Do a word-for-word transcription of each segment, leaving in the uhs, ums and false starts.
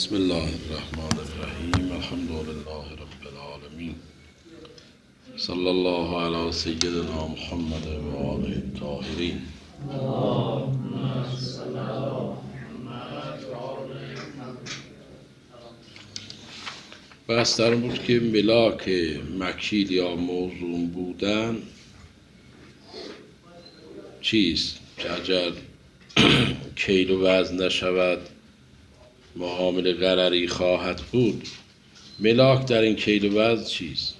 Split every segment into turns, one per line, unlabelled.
بسم الله الرحمن الرحیم. الحمد لله رب العالمین. صلی الله علی سیدنا محمد و آله الطاهرین. بحث در بود که ملاک مکیل یا موزون بودن چیست؟ که اگر کیل و وزن نشود معامله غرری خواهد بود. ملاک در این کیل و وزن چیست؟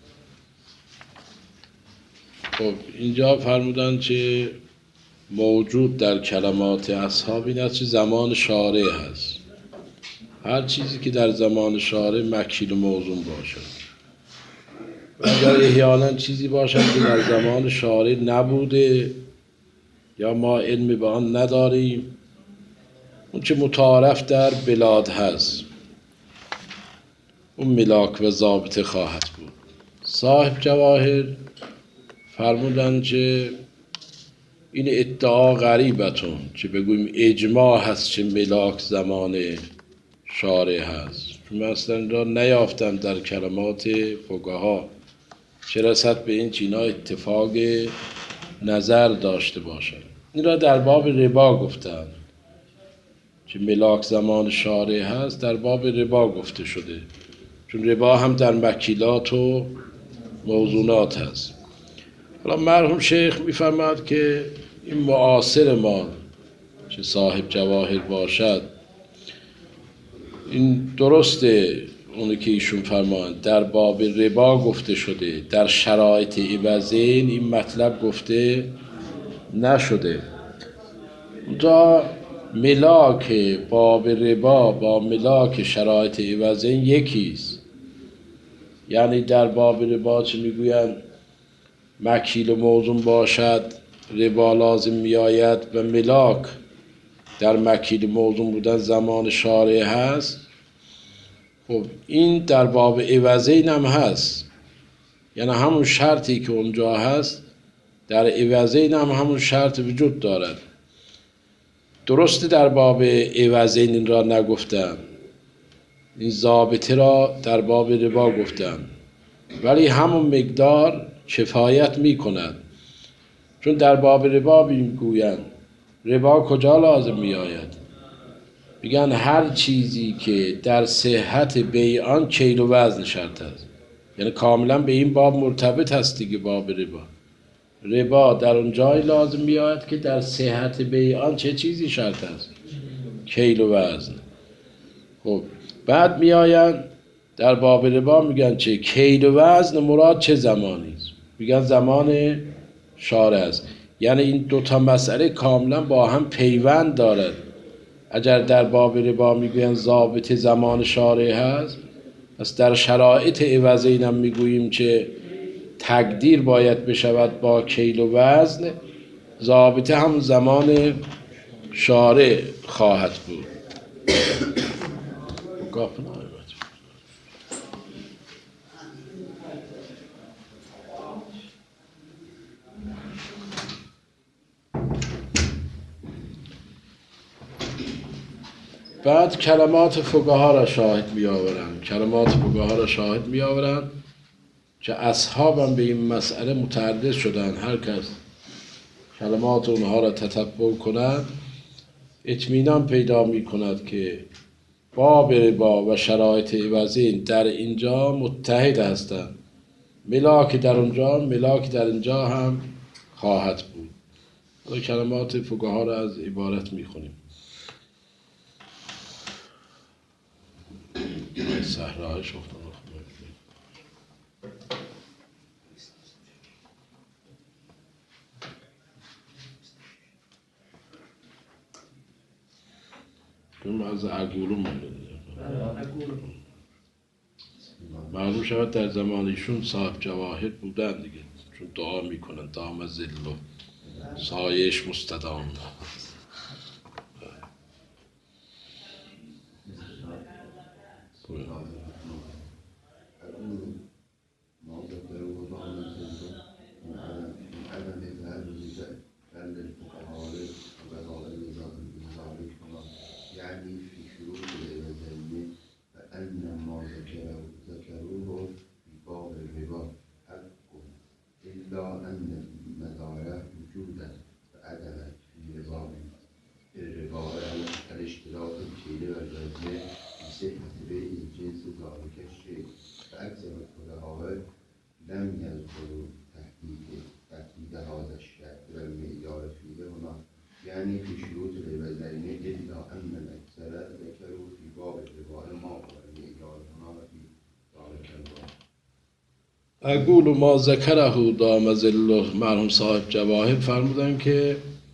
خب اینجا فرمودن که موجود در کلمات اصحاب این است که زمان شارع هست. هر چیزی که در زمان شارع مکیل و موزون باشد، اگر احیانا چیزی باشد که در زمان شارع نبوده یا ما علم به آن نداریم، اون چه متعارف در بلاد هست، اون ملاک و ضابطه خواهد بود. صاحب جواهر فرمودن که این ادعا غریبتون که بگوییم اجماع هست که ملاک زمان شارع هست، چون مثلا را نیافتم در کلمات فقها چه رسد به این چینا اتفاق نظر داشته باشد. این را در باب ربا گفتن که ملاک زمان شارع هست، در باب ربا گفته شده، چون ربا هم در مکیلات و موزونات هست. حالا مرحوم شیخ میفرماد که این معاصر ما که صاحب جواهر باشد، این درسته اونی که ایشون فرمایند در باب ربا گفته شده، در شرایط عوضین این مطلب گفته نشده. تا ملاک باب ربا با ملاک شرایط عوضین یکیست. یعنی در باب ربا چه میگویند مکیل و موزون باشد ربا لازم میآید و ملاک در مکیل موزون بودن زمان شارع هست. خب این در باب عوضین هم هست، یعنی همون شرطی که اونجا هست در عوضین هم همون شرط وجود دارد. درسته در باب عوضین این را نگفتم، این ضابطه را در باب ربا گفتم، ولی همون مقدار کفایت می کند. چون در باب ربا میگویند ربا کجا لازم می آید؟ میگن هر چیزی که در صحت بیع آن کیل و وزن شرط است. یعنی کاملا به این باب مرتبط هست دیگه. باب ربا ربا در اون جای لازم می آید که در صحت بیع آن چه چیزی شرط است؟ کیل و وزن. خب بعد می آیند در باب ربا میگن چه کیل و وزن مراد چه زمانی است؟ میگن زمان شارع است. یعنی این دوتا مسئله کاملا با هم پیوند دارد. اگر در باب ربا میگوین ضابط زمان شارع هست، پس در شرایط عوضین هم میگوییم که تقدیر باید بشود با کیل و وزن، ضابطه هم زمان شارع خواهد بود. بعد کلمات فقها را شاهد می آورند. کلمات فقها را شاهد می آورند که اصحاب هم به این مسئله متعرض شدند. هر کس کلمات اونها را تتبع کند اطمینان پیدا می کند که باب ربا و شرایط عوضین در اینجا متحد هستند. ملاک در اونجا ملاک در اینجا هم خواهد بود. حالا کلمات فقها را از عبارت می خونیم. صحرای شفتم چون از عقولون مونده معلوم شود در زمان ایشون صاحب جواهر بودن دیگه، چون دعا میکنن دام ذلو سایش مستدام.
يعني في شروط ذكروه في باب الربا حق إلا أن المدار وجودا وعدما في نظام الربا الاشتراك الكيل والوزن بصحة بيع جنس ذلك الشيء فأكثر الفقهاء لم يذكروا تحديد تحديد هذا الشرط والمعيار فيه هنا يعني في شروط الوزنين إلا أن الأكثر ذكروا في باب الربا الماء والمعيار هنا في ذلك الباب.
اقول ما ذکره دام ظله مرحوم صاحب جواهر فرمودن که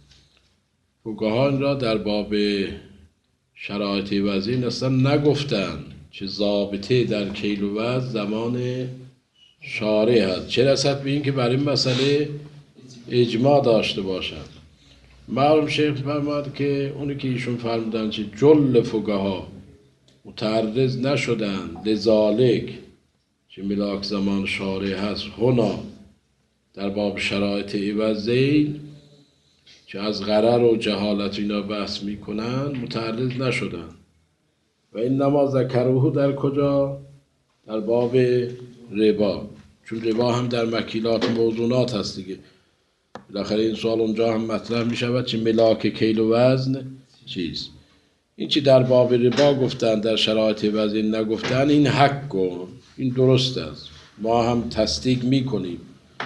فقهان را در باب شرایط وزین اصلا نگفتن که ضابطه در کیل و وزن زمان شارع هست، چه رسد به این که بر این مسئله اجماع داشته باشند. مرحوم شیخ فرمود که اونی که ایشون فرمودن که جل فقها متعرض نشدن لذالک که ملاک زمان شارع هست هنا در باب شرایط عوضین که از غرر و جهالت اینا بحث میکنن متعرض نشدن. و این نما ذکروه در کجا؟ در باب ربا، چون ربا هم در مکیلات موزونات هست دیگه. بالاخره این سوال اونجا هم مطرح میشود که ملاک کیل و وزن چیست. این چی در باب ربا گفتن در شرایط وزن نگفتن، این حق کن، این درست است، ما هم تصدیق میکنیم.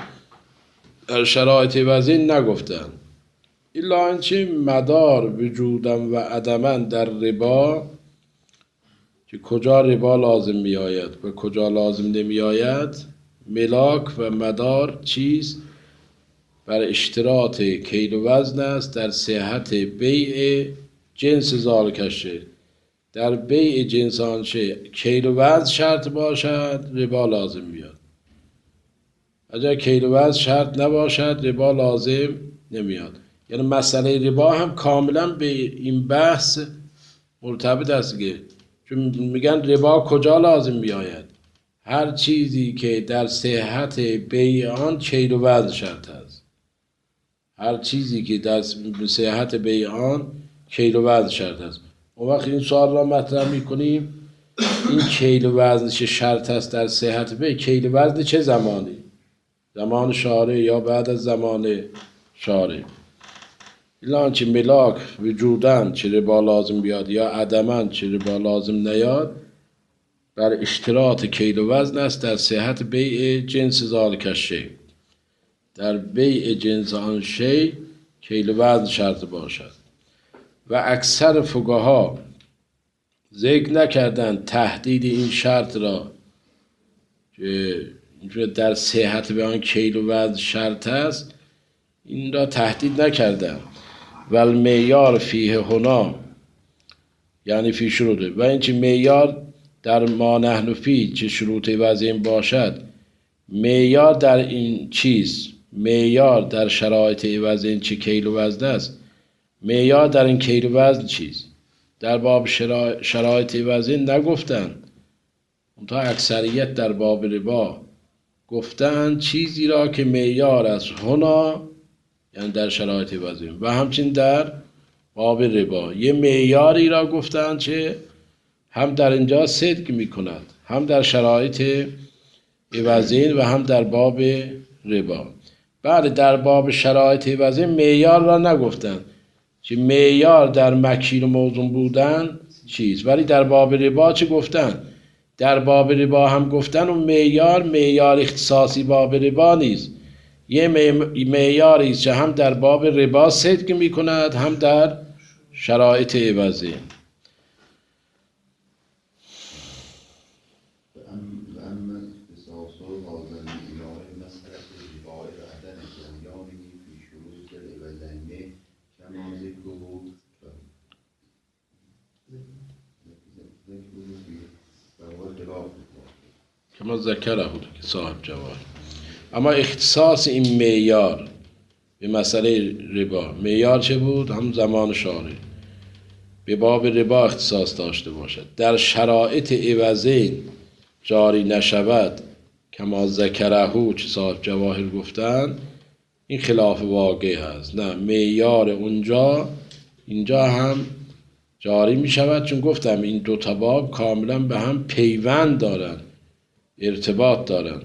در شرایط وزن نگفتن الا اینچه مدار وجودم و عدمن در ربا، که کجا ربا لازم می آید و کجا لازم نمی آید. ملاک و مدار چیست؟ بر اشتراط کیل و وزن است در صحت بیع جنس ذالکشه. در بیع جنس آنچه کیل و وزن شرط باشد ربا لازم میاد. اگر کیل و وزن شرط نباشد ربا لازم نمیاد. یعنی مسئله ربا هم کاملا به این بحث مرتبط است دیگه. چون میگن ربا کجا لازم میآید؟ هر چیزی که در صحت بیع آن کیل و وزن شرط است. هر چیزی که در صحت بیع آن کیل و وزن شرط است. اون وقت این سوال را مطرح میکنیم، این کیل و وزن چه شرط است در صحت بیع؟ کیل و وزن چه زمانی؟ زمان شارع یا بعد از زمان شارع؟ الا چه ملاک وجودن چه ربا لازم بیاد یا عدمن چه ربا لازم نیاد بر اشتراط کیل و وزن است در صحت بیع جنس ذالک شی. در بیع جنس آن شی کیل و وزن شرط باشد. و اکثر فقها ذکر نکردن تحدید این شرط را که در صحت به آن کیل و وزن شرط است، این را تحدید نکردن. و المعیار فیه هنا یعنی فی شروطه، و این چه معیار در ما نحن فی چه شروط وزن باشد. معیار در این چیز، معیار در شرایط وزن چه کیل و وزن است. معیار در این کیل و وزن چیز در باب شرایط وزن نگفتن. اونتا اکثریت در باب ربا گفتن چیزی را که معیار است هنا، یعنی در شرایط وزن، و همچنین در باب ربا یه معیاری را گفتن که هم در اینجا صدق می کند، هم در شرایط وزن و هم در باب ربا. بعد در باب شرایط وزن معیار را نگفتن که معیار در مکیل و موزون بودن چیز، ولی در باب ربا چه گفتن؟ در باب ربا هم گفتن و معیار معیار اختصاصی باب ربا نیست، یه معیاری است که هم در باب ربا صدق می کند هم در شرایط عوضی. که ما ذکره بود که صاحب جواهر. اما اختصاص این معیار به مسئله ربا، معیار چه بود؟ هم زمان شارع به باب ربا اختصاص داشته باشد، در شرایط عوضین جاری نشود که ما ذکره چه صاحب جواهر گفتن، این خلاف واقع هست. نه، معیار اونجا اینجا هم جاری می شود، چون گفتم این دو تا باب کاملا به هم پیوند دارن، ارتباط دارن.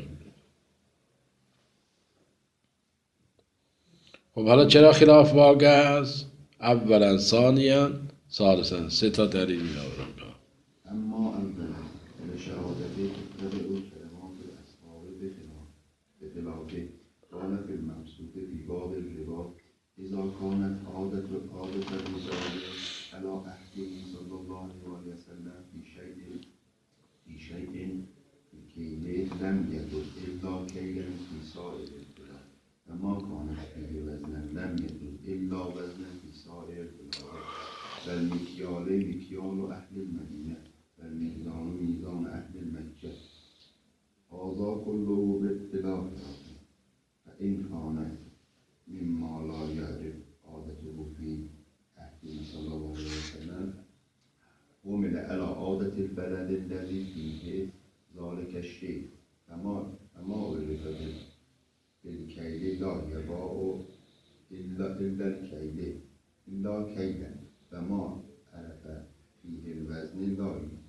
خب حالا چرا خلاف واقع است؟ اولا، ثانیا، ثالثا، سه تا دلیل می آورم.
اما اولا لشهادته تطلب او کلمات الاصحاب بخلاف بخلافه قال في المبسوط في باب الربا اذا كانت عادة عادة الرجال على عهده صلى الله عليه وسلم في شيء في شيء الكيل لم يجد الا كيلا في سائر البلاد وما كانت فيه وزنا لم يجد الا وزنا في سائر البلاد والمكيال مكيال اهل المدينه والميزان ميزان أهل المكة هذا كله باختلاف فإن كان مما لا يعرف عادته في عهده صلى الله عليه وسلم ومن على عادة البلد الذي فيه ذلك الشيء فما فما عرف بالكيل لا يباع إلا إلا الكيل إلا كيلا فما عرف فيه الوزن لا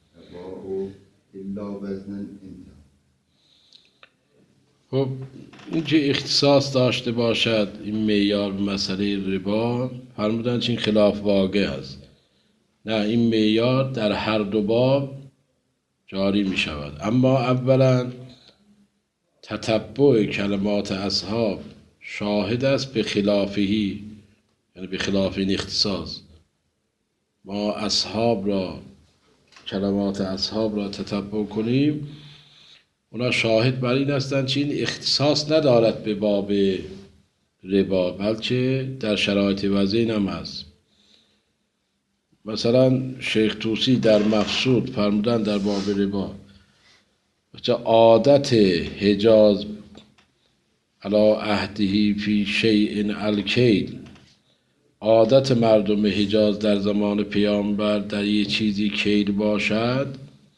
الا وزنا انتهى.
خب این که اختصاص داشته باشد این معیار به مسئله ربا، فرمودن چین خلاف واقع است. نه، این معیار در هر دو باب جاری می شود. اما اولا تتبع کلمات اصحاب شاهد است به خلافهی، یعنی به خلاف این اختصاص. ما اصحاب را، کلمات اصحاب را تتبع کنیم، اونا شاهد بر این هستند چه این اختصاص ندارد به باب ربا، بلکه در شرایط وضعین هم هست. مثلا شیخ طوسی در مفسود فرمودن در باب ربا عادت حجاز علی عهده فی شیء الکیل، عادت مردم حجاز در زمان پیامبر در یه چیزی کیل باشد،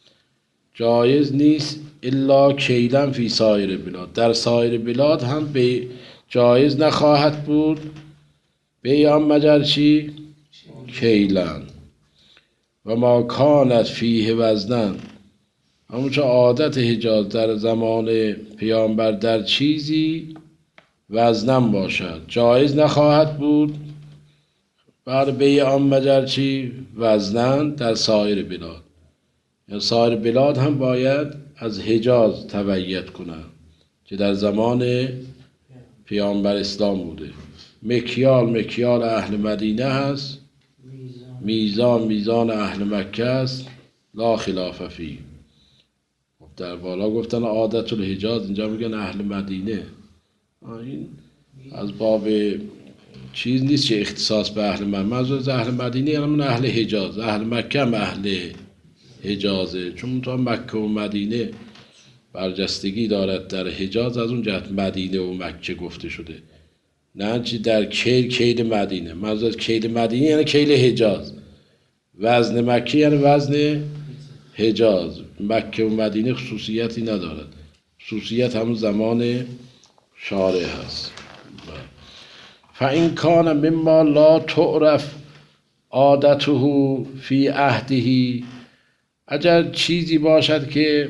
جایز نیست الا کیلن فی سایر بلاد، در سایر بلاد هم به جایز نخواهد بود بیان مگر چی؟ کیلن. و ما کانت فیه وزنن، همونچه عادت حجاز در زمان پیامبر در چیزی وزنن باشد، جایز نخواهد بود بر بیان مگر چی؟ وزنن در سایر بلاد. یا سایر بلاد هم باید از حجاز تبعیت کنند که در زمان پیامبر اسلام بوده. مکیال مکیال اهل مدینه هست، میزان میزان اهل مکه است، لا خلاف فی. در بالا گفتن عادت الحجاز، اینجا میگن اهل مدینه. این از باب چیز نیست که اختصاص به اهل مدینه، منظور اهل مدینه یعنی اهل حجاز، اهل مکه هم اهل حجازه، چون تا مکه و مدینه برجستگی دارد در حجاز، از اون جهت مدینه و مکه گفته شده. نه چی در کیل کیل مدینه، منظور کیل مدینه یعنی کیل حجاز، وزن مکه یعنی وزن حجاز. مکه و مدینه خصوصیتی ندارد، خصوصیت همون زمان شارع هست. فإن کان مما لا تعرف عادته فی عهده، اگر چیزی باشد که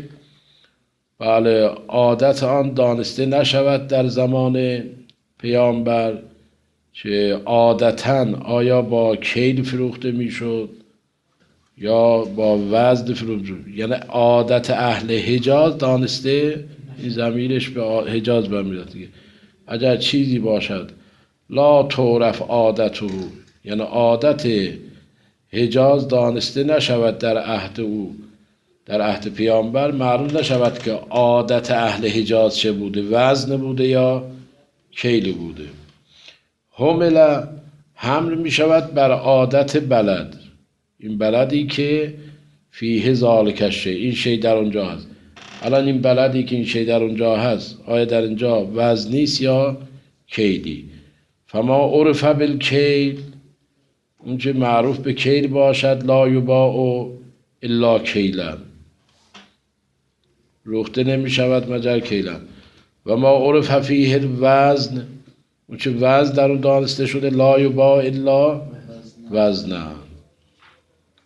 بله عادت آن دانسته نشود در زمان پیامبر، که عادتاً آیا با کیل فروخته میشد یا با وزن فروخته میشد، یعنی عادت اهل حجاز دانسته، این ضمیرش به حجاز برمیاد دیگه. اگر چیزی باشد لا تعرف عادته، یعنی عادت حجاز دانسته نشود در عهد او، در عهد پیامبر معلوم نشود که عادت اهل حجاز چه بوده، وزن بوده یا کیل بوده. حمل حمل می شود بر عادت بلد، این بلدی که فیه ذالک الشیء، این شی در اونجا هست. الان این بلدی که این شی در اونجا هست، آیا در اینجا وزنی است یا کیلی؟ فما عرف بالکیل، اون چه معروف به کیل باشد، لا یباع الا کیلا، روخته نمی شود مگر کیلا. و ما عرف فیه الوزن، اون چه وزن در اون دانسته شده، لا یباع الا وزنا.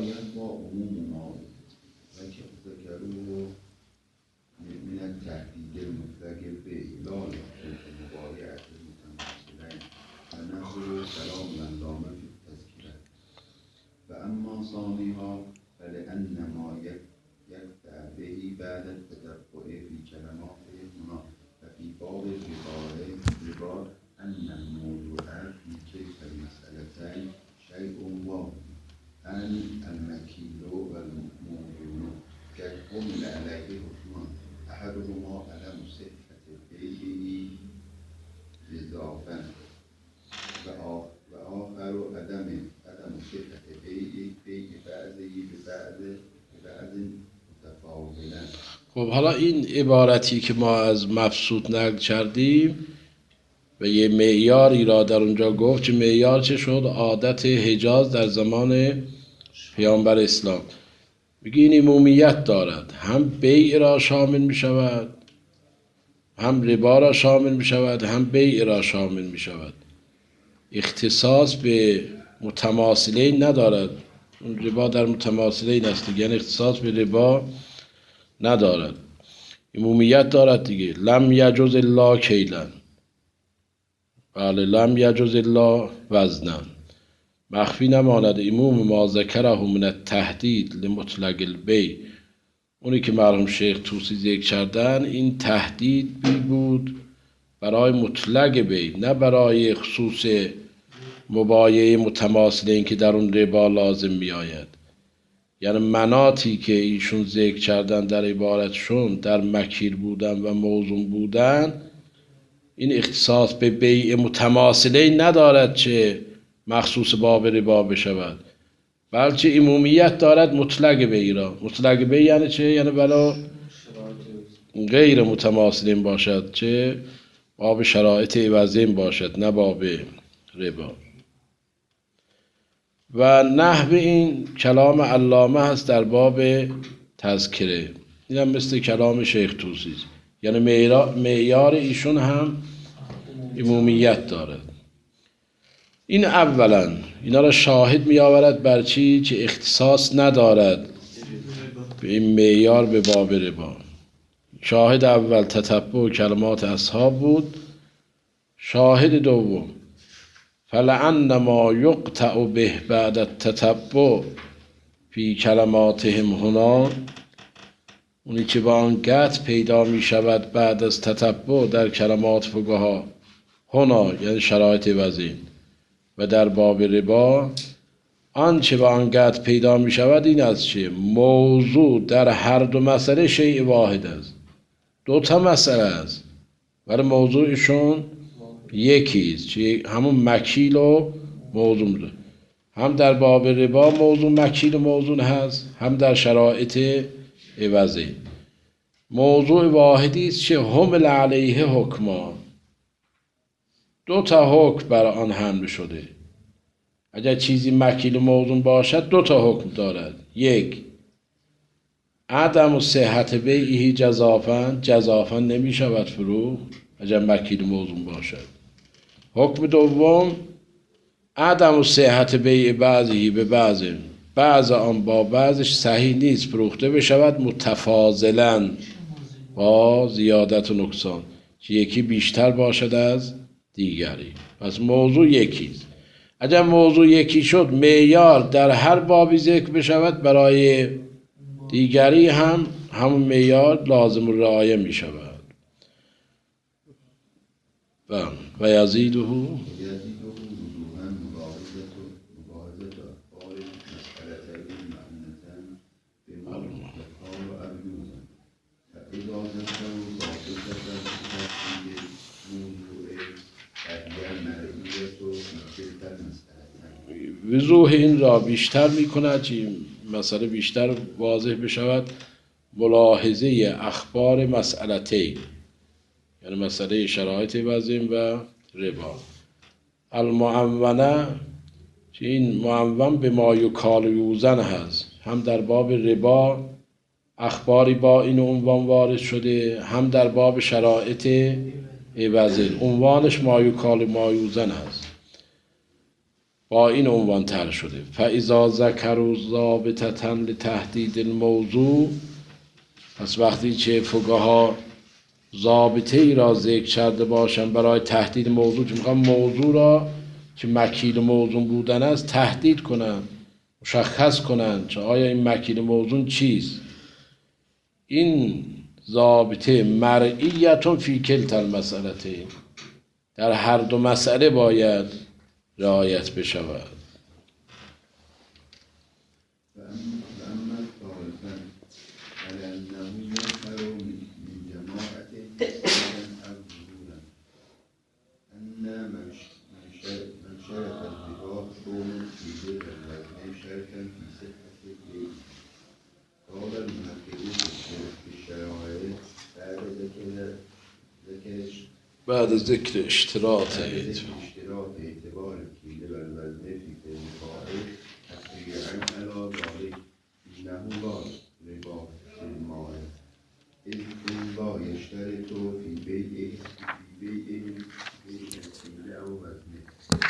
آیت با عموم ما و که ذکروا من التهدید المطلق بإعلان حقوق مبایعة المتماثلین و نظر کلام العلامه فی التذکرة و اما ثانیها فلأن ما یقطع به بعد التتبع فی کلماته هنا و فی باب الربا أن الموضوع في تلك المسألتين شيء واحد أن المكيل والموزون كحمل عليه حكمان أحدهما عدم صحة بيعه إضافة وآخر عدم عدم صحة بيع بيع بعضه ببعض ببعض متفاولا.
خب حالا این عبارتی که ما از مبسوط نقل کردیم و یه معیاری را در اونجا گفت که معیار چه شد؟ عادت حجاز در زمان پیامبر اسلام. میگه این عمومیت دارد، هم بیع را شامل می شود، هم ربا را شامل می شود، هم بیع را شامل می شود. اختصاص به متماثلین ندارد. اون ربا در متماثلین است، یعنی اختصاص به ربا ندارد. عمومیت دارد دیگه. لم یجوز الا کیلا، بله، لم یجوز الا وزنا. مخفی نماند عموم ما ذکره من التهدید لمطلق البیع، اونی که مرحوم شیخ طوسی ذکر کردن، این تهدید بی بود برای مطلق بیع، نه برای خصوص مبایعه متماثلین که در اون ربا لازم می آید. یعنی مناطی که ایشون ذکر کردن در عبارتشون در مکیر بودن و موزون بودن، این اختصاص به بیع متماثلین ندارد چه مخصوص باب ربا بشود، بلکه عمومیت دارد مطلق بیع را. مطلق بیع یعنی چه؟ یعنی بلا غیر متماثلین باشد، چه باب شرایط عوضین باشد، نه باب ربا. و نحو این کلام علامه هست در باب تذکره. این هم مثل کلام شیخ طوسی، یعنی معیار ایشون هم عمومیت دارد. این اولا اینا را شاهد می آورد بر چی؟ که اختصاص ندارد به این معیار به باب ربا. شاهد اول تتبع کلمات اصحاب بود. شاهد دوم فلعن ما یقطع به بعد التتبع فی کلماتهم هنا، اونی که با آن قطع پیدا می شود بعد از تتبع در کلمات فقها هنا، یعنی شرایط وزین، و در باب ربا آنچه با آن قطع پیدا می شود این است چه موضوع در هر دو مسئله شیء واحد است. دو تا مسئله است ولی موضوعشون یکی است، چه همون مکیل و موزون بوده. هم در باب ربا موضوع مکیل و موزون هست، هم در شرایط عوضی. موضوع واحدی است که حمل علیه حکما، دو تا حکم بر آن حمل شده. اگر چیزی مکیل و موزون باشد دو تا حکم دارد. یک، عدم و صحت بیعه جزافن، جزافن نمی شود فروخت اگر مکیل و موزون باشد. حکم دوم، عدم و صحت بیع بعضی به بعض، بعض آن با بعضش صحیح نیست فروخته بشود متفاضلا با زیادت و نقصان، که یکی بیشتر باشد از دیگری. پس موضوع یکیست. اگر موضوع یکی شد معیار در هر بابی ذکر بشود برای دیگری هم همون معیار لازم و رعایه می شود. و یزیده وضوح این را بیشتر می کند که مسئله بیشتر واضح بشود. ملاحظه اخبار مسئلتین، یعنی مسئله شرایط وزین و ربا. المعونه، که این معون به ما یکال یوزن هست، هم در باب ربا اخباری با این عنوان وارد شده، هم در باب شرایط عوضین. عنوانش ما یکال ما یوزن هست. با این عنوان طرح شده. فاذا ذکروا ضابطة لتحدید الموضوع، پس وقتی چه فقها ضابطه ای را ذکر کرده باشن برای تحدید موضوع، که میخوان موضوع را که مکیل موضوع بودن است تحدید کنن، مشخص کنن چه آیا این مکیل موضوع چیست. این ضابطه مرعیتون فی کلتا المسئلتین، در هر دو مسئله باید رعایت بشود.
وأما الثالثا على أنه يظهر من جماعة أو ظهورا أن من من شرط الربا كون في بر الوزن شرطا في صحة البيع. قال المحققون في الشرائع بعد ذكر ذكر
بعد ذکر اشتراط
اشتراط اعتبار الكيل والوزن في الفائض تفريعا على ذلك إنه لا ربا في المال إذ لا يشترط في بيع في بيع الكيل أو وزنه.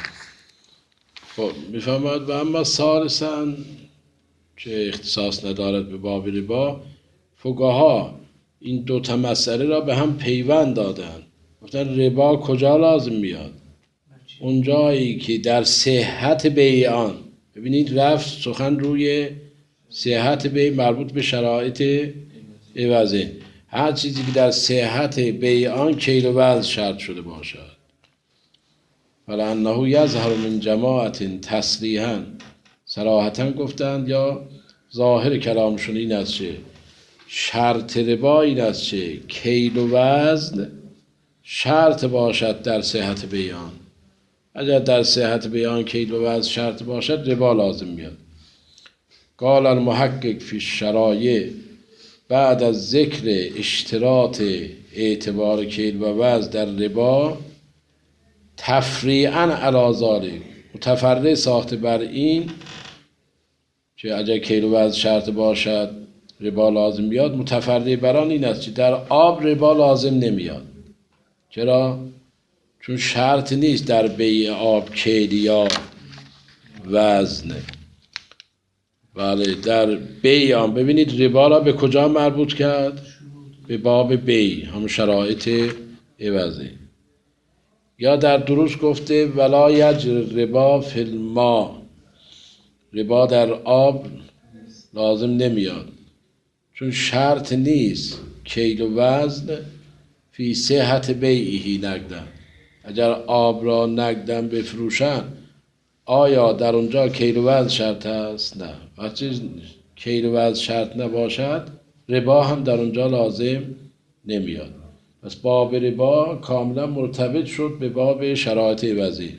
خب میفهمد. و اما ثالثاً که اختصاص ندارد به باب ربا، فقها این دو تا مسئله را به هم پیوند دادن. گفتن ربا کجا لازم میاد؟ اون جایی که در صحت بیع آن، ببینید رفت سخن روی صحت بیع مربوط به شرایط عوضه، هر چیزی که در صحت بیع آن کیل و وزن شرط شده باشد. فلانه یظهر من جماعت تصریحا، صراحتا گفتند یا ظاهر کلامشون این است که شرط ربا این است که کیل و وزن شرط باشد در صحت بیان. اگر در صحت بیان کیل و وزن شرط باشد ربا لازم میاد. قال المحقق فی الشرایع بعد از ذکر اشتراط اعتبار کیل و وزن در ربا تفریعا علی ذلک، متفرع ساخته بر این که اگر کیل و وزن شرط باشد ربا لازم میاد، متفرع بر آن این است که در آب ربا لازم نمیاد. چرا؟ چون شرط نیست در بیع آب کیل یا وزن. بله در بیع آن ببینید ربا را به کجا مربوط کرد؟ به باب بیع، هم شرایط عوضی. یا در دروس گفته ولا یجری ربا فی الماء، ربا در آب لازم نمیاد چون شرط نیست کیل و وزن فی صحت بیعی نقدن. اگر آب را نقدن بفروشن آیا در اونجا کیل و وزن شرط است؟ نه. وقتی کیل و وزن شرط نباشد ربا هم در اونجا لازم نمیاد. پس باب ربا کاملا مرتبط شد به باب شرایط عوضی.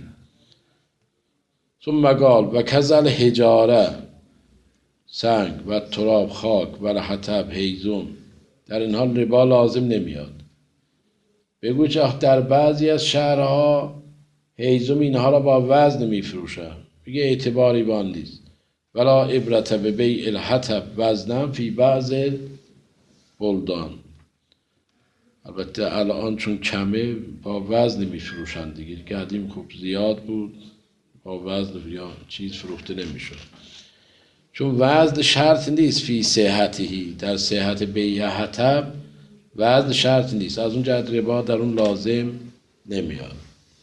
ثم قال و کذل حجاره، سنگ و تراب خاک و حطب هیزم، در این حال ربا لازم نمیاد. بگو که در بعضی از شهرها هیزم اینها را با وزن میفروشن، بگه اعتباری بان نیست. ولا عبرت به بیع الحطب وزنم فی بعض بلدان. البته الان چون کمه با وزن میفروشن دیگه، قدیم خوب زیاد بود با وزن یا چیز فروخته نمیشد، چون وزن شرط نیست فی صحتی، در صحت بیع حطب وزن شرط نیست، از اون جهت ربا در اون لازم نمیاد.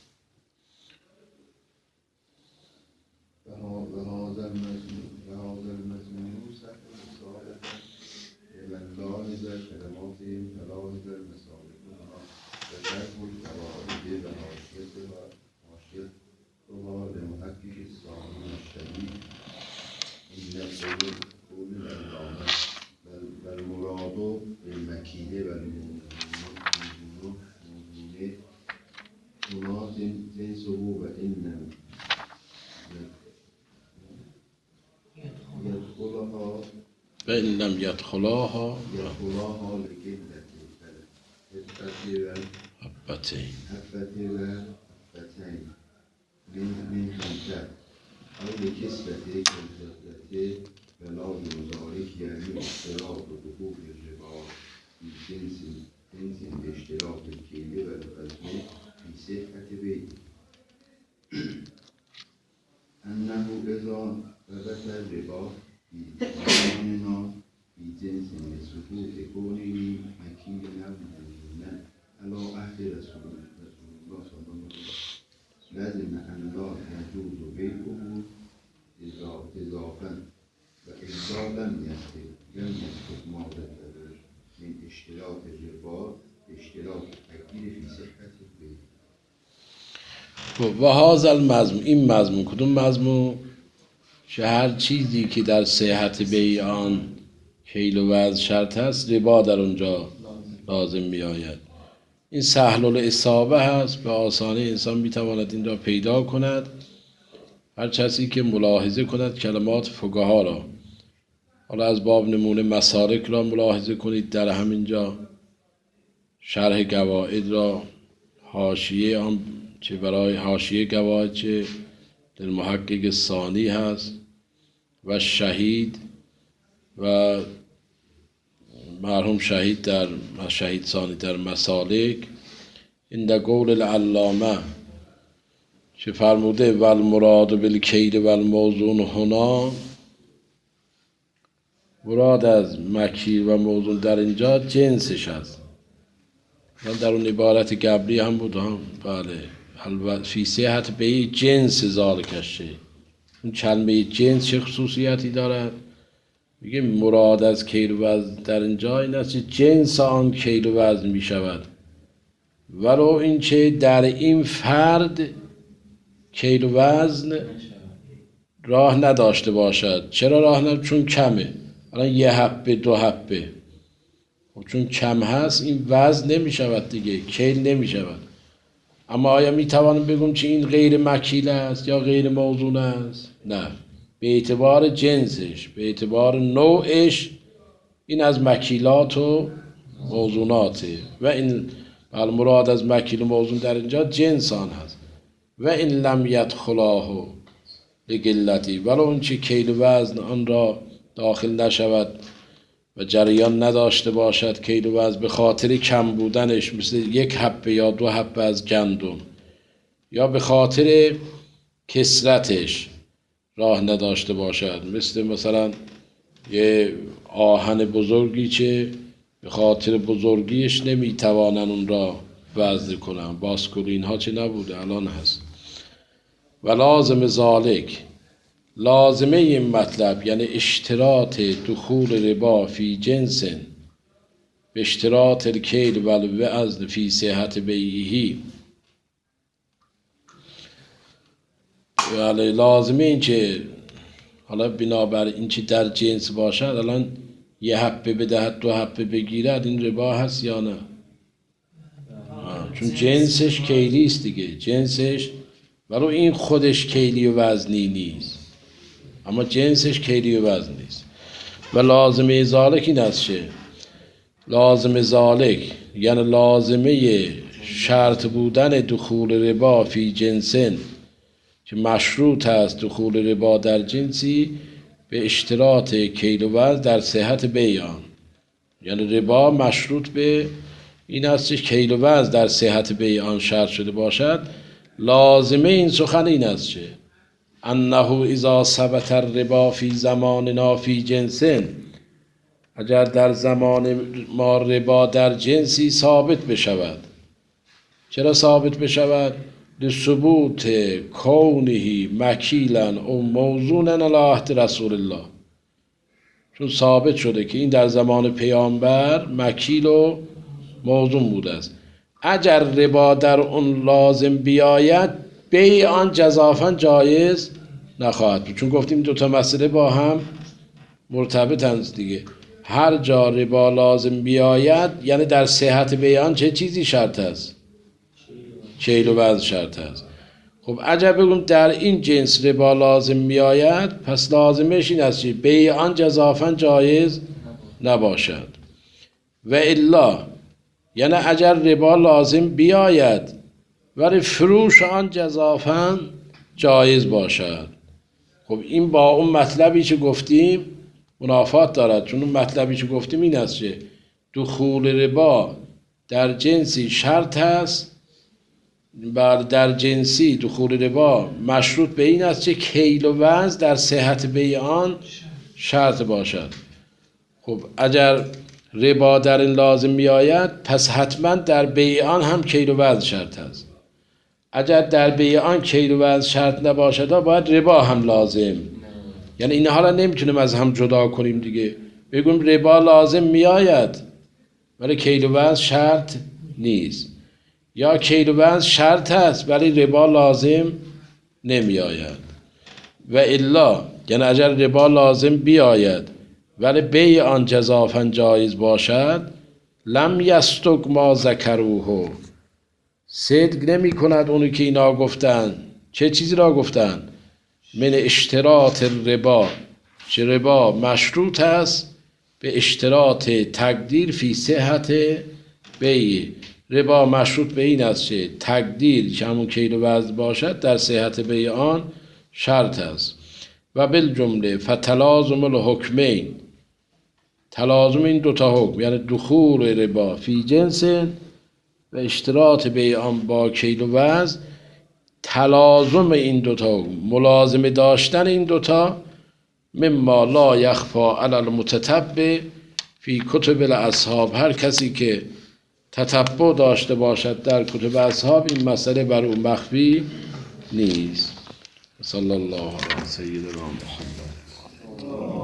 و این لم یدخلاها
یدخلاها لقلت
حبتین
حبتین و حبتین من من خمسه او لکسبت کسبت بلا ذلك یعنی اشتراط و دخول الربا فی جنس جنس اشتراط الکیل و الوزن فی صحت بیع. انه اذا ثبت الربا في زماننا في جنس لثبوت كونه مكيلا موزونا على عهد رسول رسول الله صلى الله عليه وسلم لازم ان لا يجوز بيعه اضافا واذا لم يثبت لم يثبت ما ذكر من اشتراط الربا اشتراط التكبير في صحة البيع.
و هذا المضمون، این مضمون کدوم مضمون؟ که هر چیزی که در صحت بیع آن کیل و وزن شرط هست ربا در اونجا لازم می آید. این سهل الاصابه هست، به آسانی انسان می تواند این را پیدا کند. هر کسی که ملاحظه کند کلمات فقها را، حالا از باب نمونه مسالک را ملاحظه کنید، در همینجا شرح قواعد را، حاشیه آن چه برای حاشیه قواعد چه در محقق ثانی هست و شهید و مرحوم شهید در شهید ثانی در مسالک. این در قول العلامه که فرموده و المراد بالکیل و الموزون هنا، مراد از مکیل و موزون در اینجا جنسش هست. در اون عبارت قبلی هم بود هم بله فی صحت به جنس ذالکشه. اون کلمه جنس چه خصوصیتی دارد؟ میگه مراد از کیل و وزن در اینجا این است که جنس آن کیل و وزن می شود، ولو این چه در این فرد کیل و وزن راه نداشته باشد. چرا راه نداشته؟ چون کمه. الان یه حبه دو حبه، چون کم هست این وزن نمی شود دیگه، کیل نمی شود. اما آیا می توانم بگم چه این غیر مکیل است یا غیر موزون است؟ نه، به اعتبار جنسش، به اعتبار نوعش این از مکیلات و موزوناته. و این المراد از مکیل و موزون در اینجا جنس آن هست. و این لم یدخلاه لقلتی، ولو اون چه کیل و وزن آن را داخل نشود و جریان نداشته باشد کیل و وزن به خاطر کم بودنش، مثل یک حبه یا دو حبه از گندم، یا به خاطر کثرتش راه نداشته باشد، مثل مثلا یه آهن بزرگی که به خاطر بزرگیش نمیتوانن اون را وزن کنن. باسکولین ها چه نبوده الان هست. و لازم ذالک، لازمه این مطلب یعنی اشتراط دخول ربا فی جنس به اشتراط الکیل و الوزن فی صحت بیعی، یعنی لازمه این که حالا بنابر این که در جنس باشد، الان یه حبه بدهد دو حبه بگیرد، این ربا هست یا نه؟ چون جنسش کیلی است دیگه، جنسش، ولی این خودش کیلی و وزنی نیست، اما جنسش کیلی و وزن نیست. و لازمه ذالک این است که لازمه ذالک یعنی لازمه شرط بودن دخول ربا فی جنسن، که مشروط است دخول ربا در جنسی به اشتراط کیل و وزن در صحت بیع آن. یعنی ربا مشروط به این است که کیل و وزن در صحت بیع آن شرط شده باشد. لازمه این سخن این است که انه اذا ثبت الربا فی زماننا فی جنسن، اگر در زمان ما ربا در جنسی ثابت بشود. چرا ثابت بشود؟ لثبوت کونه مکیلا او موزونا علی عهد رسول الله، چون ثابت شده که این در زمان پیامبر مکیل و موزون بوده است. اگر ربا در اون لازم بیاید، بیع آن جزافاً جایز نخواهد بود، چون گفتیم دو تا مسئله با هم مرتبطند دیگه. هر جا ربا لازم بیاید یعنی در صحت بیع آن چه چیزی شرط است؟ کیل و وزن شرط است. خب اگر بگم در این جنس ربا لازم میآید، پس لازمش این است که بیع آن جزافاً جایز نباشد. و الا یعنی اگر ربا لازم بیاید ولی فروش آن جزافاً جایز باشد. خب این با اون مطلبی که گفتیم منافات دارد، چون اون مطلبی که گفتیم این است که دخول ربا در جنسی شرط است بعد در جنسی دخول ربا مشروط به این است که کیل و وزن در صحت بیع آن شرط باشد. خب اگر ربا در این لازم می آید پس حتما در بیع آن هم کیل و وزن شرط است. اگر در بیع آن کیل و وزن شرط نباشد باید ربا هم لازم. یعنی این حالا نمیتونیم از هم جدا کنیم دیگه، بگیم ربا لازم می آید ولی کیل و وزن شرط نیست، یا کیل و وزن شرط است ولی ربا لازم نمی آید. و الا یعنی اگر ربا لازم بیاید ولی بیع آن جزافاً جایز باشد، لم یستق ما ذکروه، صدق نمی کند اونی که اینا گفتن. چه چیزی را گفتن؟ من اشتراط ربا، چه ربا مشروط است به اشتراط تقدیر فی صحت بیع. ربا مشروط به این است که تقدیر که همون کیل و وزن باشد در صحت بیع آن شرط است. و بالجمله فتلازم الحکمین، تلازم این دوتا حکم یعنی دخول ربا فی جنس و اشتراط بیع آن با کیل و وزن، تلازم این دوتا حکم، ملازمه داشتن این دوتا، مما لا یخفا علی المتتبع فی کتب الاصحاب، هر کسی که تتبع داشته باشد در کتب اصحاب این مسئله بر او مخفی نیست. صلی الله علی سیدنا محمد.